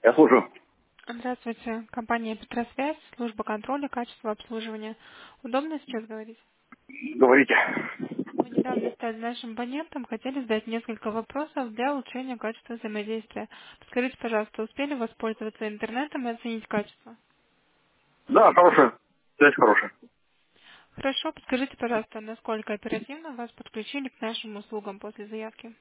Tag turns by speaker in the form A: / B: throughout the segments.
A: Я слушаю.
B: Здравствуйте. Компания «Петросвязь», служба контроля качества обслуживания. Удобно сейчас говорить?
A: Говорите.
B: Мы недавно стали нашим абонентом, хотели задать несколько вопросов для улучшения качества взаимодействия. Скажите, пожалуйста, успели воспользоваться интернетом и оценить качество?
A: Да, хорошая. Связь хорошая.
B: Хорошо. Подскажите, пожалуйста, насколько оперативно вас подключили к нашим услугам после заявки?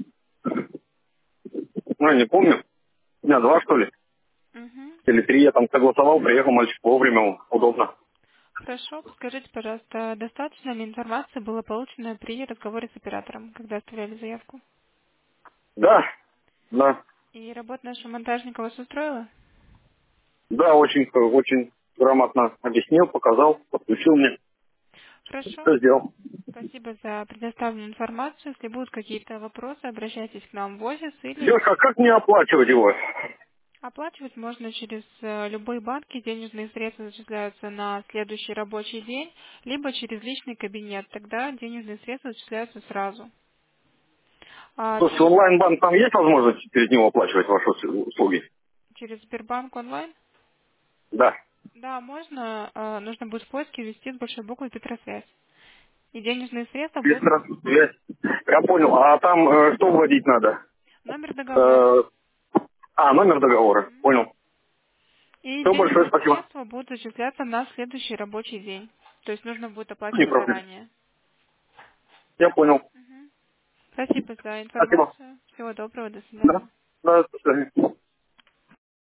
A: Ну, я не помню. Дня два, что ли?
B: Угу.
A: Или три. Я там согласовал, приехал мальчик вовремя. Удобно.
B: Хорошо. Подскажите, пожалуйста, достаточно ли информации было получено при разговоре с оператором, когда оставляли заявку?
A: Да. Да.
B: И работа нашего монтажника вас устроила?
A: Да, очень грамотно объяснил, показал, подключил мне.
B: Хорошо.
A: Все сделал.
B: Спасибо за предоставленную информацию. Если будут какие-то вопросы, обращайтесь к нам в офис или
A: Девушка, а как мне оплачивать его?
B: оплачивать можно через любой банк, и денежные средства зачисляются на следующий рабочий день, либо через личный кабинет. Тогда денежные средства зачисляются сразу.
A: То есть онлайн-банк, там есть возможность через него оплачивать ваши услуги?
B: Через Сбербанк онлайн?
A: Да.
B: Да, можно. Нужно будет в поиске ввести с большой буквы «Петросвязь». И денежные средства будут
A: Связь. Я понял. А там что вводить надо?
B: номер договора.
A: Э, номер договора. Понял.
B: И
A: Все, большое
B: денежные
A: спасибо.
B: средства будут зачисляться на следующий рабочий день. То есть нужно будет
A: Не
B: оплачивать
A: проблема.
B: заранее.
A: Я понял.
B: Мгм. Спасибо за
A: Спасибо.
B: информацию. Всего доброго, до
A: Да.
B: свидания.
A: Да, до свидания.